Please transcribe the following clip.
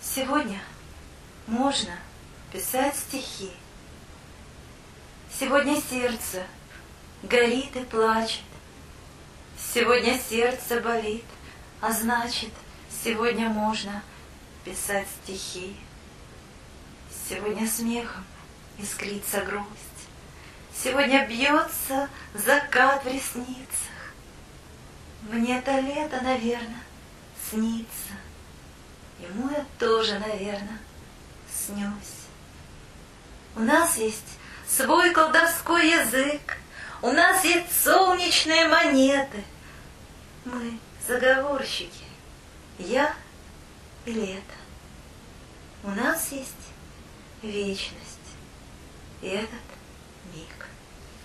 Сегодня можно писать стихи. Сегодня сердце горит и плачет. Сегодня сердце болит, а значит, сегодня можно писать стихи. Сегодня смехом искрится грусть. Сегодня бьется закат в ресницах. Мне-то лето, наверное, снится. Ему я тоже, наверное, снюсь. У нас есть свой колдовской язык, у нас есть солнечные монеты. Мы заговорщики, я и лето. У нас есть вечность, и этот